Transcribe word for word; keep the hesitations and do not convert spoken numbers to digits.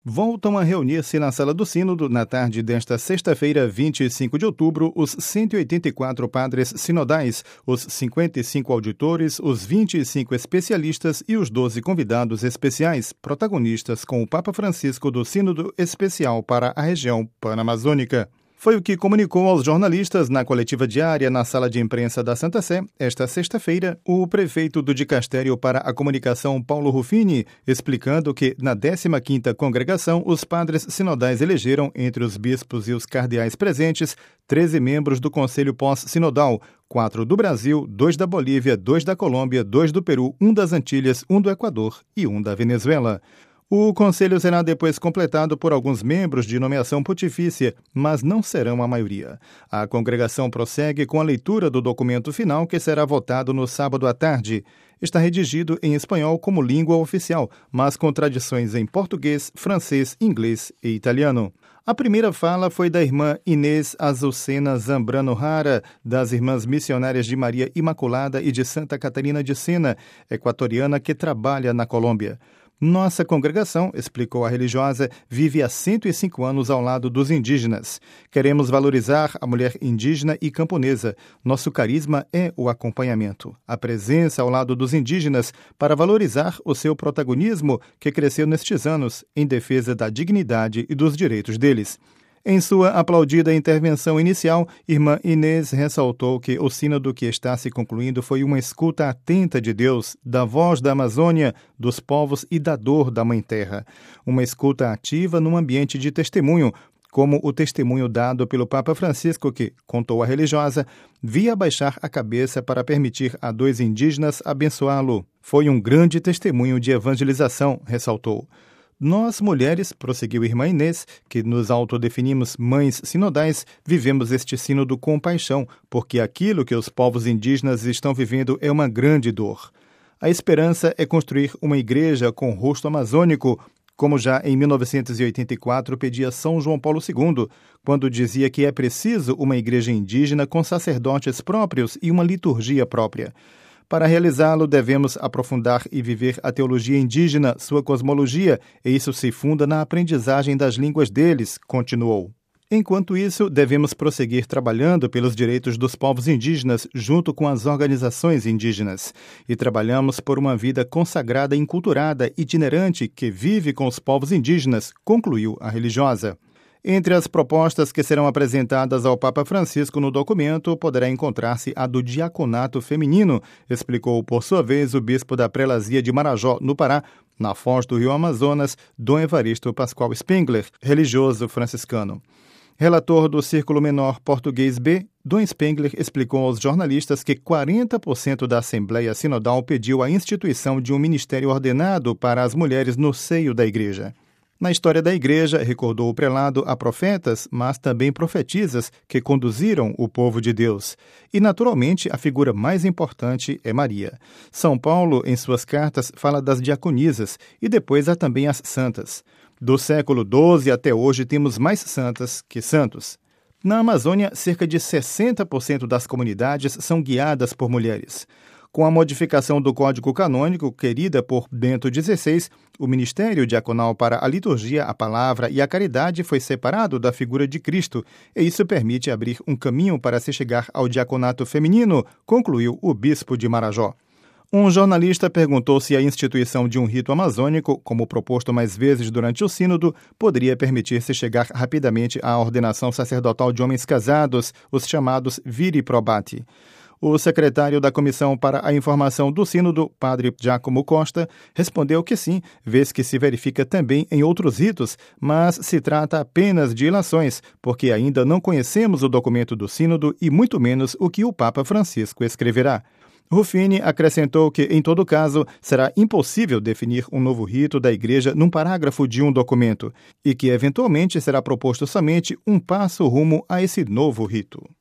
Voltam a reunir-se na Sala do Sínodo na tarde desta sexta-feira, vinte e cinco de outubro, os cento e oitenta e quatro padres sinodais, os cinquenta e cinco auditores, os vinte e cinco especialistas e os doze convidados especiais, protagonistas com o Papa Francisco do Sínodo Especial para a região panamazônica. Foi o que comunicou aos jornalistas na coletiva diária na sala de imprensa da Santa Sé, esta sexta-feira, o prefeito do Dicastério para a Comunicação, Paulo Ruffini, explicando que, na décima quinta congregação, os padres sinodais elegeram, entre os bispos e os cardeais presentes, treze membros do Conselho Pós-Sinodal, quatro do Brasil, dois da Bolívia, dois da Colômbia, dois do Peru, um das Antilhas, um do Equador e um da Venezuela. O conselho será depois completado por alguns membros de nomeação pontifícia, mas não serão a maioria. A congregação prossegue com a leitura do documento final, que será votado no sábado à tarde. Está redigido em espanhol como língua oficial, mas com traduções em português, francês, inglês e italiano. A primeira fala foi da irmã Inês Azucena Zambrano Rara, das Irmãs Missionárias de Maria Imaculada e de Santa Catarina de Sena, equatoriana que trabalha na Colômbia. Nossa congregação, explicou a religiosa, vive há cento e cinco anos ao lado dos indígenas. Queremos valorizar a mulher indígena e camponesa. Nosso carisma é o acompanhamento, a presença ao lado dos indígenas para valorizar o seu protagonismo que cresceu nestes anos em defesa da dignidade e dos direitos deles. Em sua aplaudida intervenção inicial, irmã Inês ressaltou que o sínodo que está se concluindo foi uma escuta atenta de Deus, da voz da Amazônia, dos povos e da dor da Mãe Terra. Uma escuta ativa num ambiente de testemunho, como o testemunho dado pelo Papa Francisco que, contou a religiosa, via baixar a cabeça para permitir a dois indígenas abençoá-lo. Foi um grande testemunho de evangelização, ressaltou. Nós, mulheres, prosseguiu irmã Inês, que nos autodefinimos mães sinodais, vivemos este sínodo com paixão, porque aquilo que os povos indígenas estão vivendo é uma grande dor. A esperança é construir uma igreja com rosto amazônico, como já em mil novecentos e oitenta e quatro pedia São João Paulo segundo, quando dizia que é preciso uma igreja indígena com sacerdotes próprios e uma liturgia própria. Para realizá-lo, devemos aprofundar e viver a teologia indígena, sua cosmologia, e isso se funda na aprendizagem das línguas deles, continuou. Enquanto isso, devemos prosseguir trabalhando pelos direitos dos povos indígenas junto com as organizações indígenas. E trabalhamos por uma vida consagrada, enculturada, itinerante, que vive com os povos indígenas, concluiu a religiosa. Entre as propostas que serão apresentadas ao Papa Francisco no documento, poderá encontrar-se a do diaconato feminino, explicou por sua vez o bispo da prelazia de Marajó, no Pará, na foz do Rio Amazonas, Dom Evaristo Pascoal Spengler, religioso franciscano. Relator do Círculo Menor Português B, Dom Spengler explicou aos jornalistas que quarenta por cento da Assembleia Sinodal pediu a instituição de um ministério ordenado para as mulheres no seio da Igreja. Na história da Igreja, recordou o prelado, há profetas, mas também profetisas que conduziram o povo de Deus. E, naturalmente, a figura mais importante é Maria. São Paulo, em suas cartas, fala das diaconisas e depois há também as santas. Do século doze até hoje temos mais santas que santos. Na Amazônia, cerca de sessenta por cento das comunidades são guiadas por mulheres. Com a modificação do Código Canônico, querida por Bento dezesseis, o Ministério Diaconal para a Liturgia, a Palavra e a Caridade foi separado da figura de Cristo, e isso permite abrir um caminho para se chegar ao diaconato feminino, concluiu o bispo de Marajó. Um jornalista perguntou se a instituição de um rito amazônico, como proposto mais vezes durante o sínodo, poderia permitir-se chegar rapidamente à ordenação sacerdotal de homens casados, os chamados viri probati. O secretário da Comissão para a Informação do Sínodo, padre Giacomo Costa, respondeu que sim, vez que se verifica também em outros ritos, mas se trata apenas de ilações, porque ainda não conhecemos o documento do Sínodo e muito menos o que o Papa Francisco escreverá. Ruffini acrescentou que, em todo caso, será impossível definir um novo rito da Igreja num parágrafo de um documento e que, eventualmente, será proposto somente um passo rumo a esse novo rito.